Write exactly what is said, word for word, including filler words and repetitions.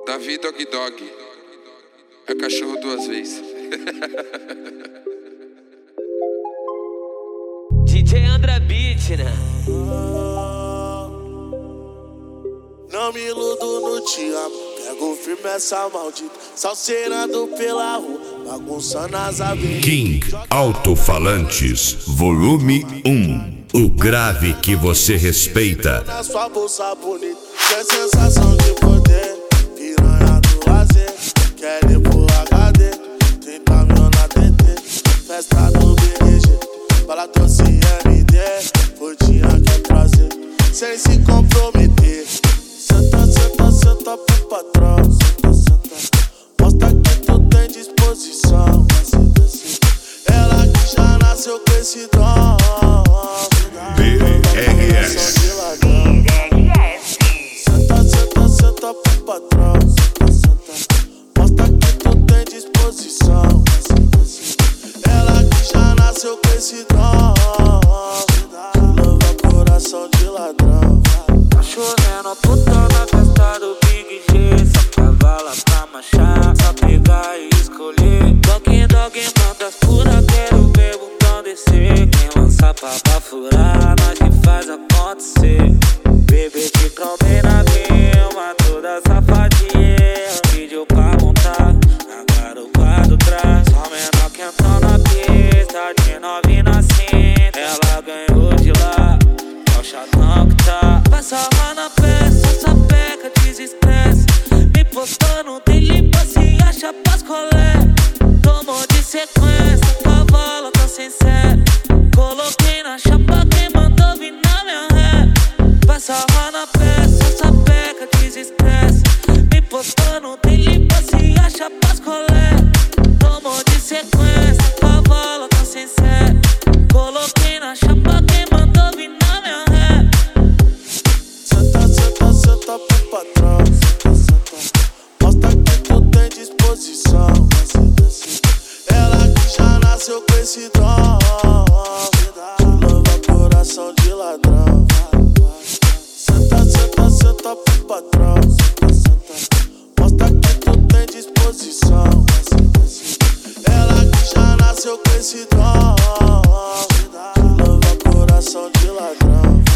Davi Dog Dog. É cachorro duas vezes. D J Andra Beat, né? Não me iludo no te amo. Pego firme essa maldita, salseirando pela rua, bagunçando as avenidas. King Alto-Falantes, volume um. O grave que você respeita. Na sua bolsa bonita, que sensação de poder. Piranha do lazer, quer ir pro H D. trinta mil na T T, festa do B R G. Bala doce M D, gordinha quer trazer, sem se comprometer. Senta, senta, senta pro patrão. Senta, senta, mostra que tu tem disposição. Ela que já nasceu com esse dom. B R S. Senta, senta, senta pro patrão. Senta, senta, mostra que tu tem disposição. Ela que já nasceu com esse dom. Leva coração de ladrão. Tá chovendo, tu tá na festa do Big G. Só cavala pra marchar, só pegar e escolher. Dog Dog manda fura, quero ver o botão descer. Quem lança pra furar, nós que faz acontecer. Bebê te combina bem, uma toda safadinha. Vídeo pra montar, agora o quadro traz. Só menor que entrou na pista, de novinha assim. Ela ganhou de lá, é o chatão que tá. Passa lá na peça, essa peca desestressa. Me postando, tem limpa, se acha pras colé. Tomou de sequência, cavala tá sem sé. Coloquei na chapa, quem mandou vir na minha ré. Passa lá na peça, essa peca desestressa. Me postando, tem limpa, se acha pras colé. Tomou de sequência, cavala tá sem sé. Coloquei na chapa, quem mandou vir na minha ré. Senta, senta, senta pro patrão. Senta, senta, mostra que tu tem disposição. Ela que já nasceu com esse dom. Leva coração de ladrão. Senta, senta, senta pro patrão. Senta, senta, mostra que tu tem disposição. Ela que já nasceu com esse dom. Leva coração de ladrão.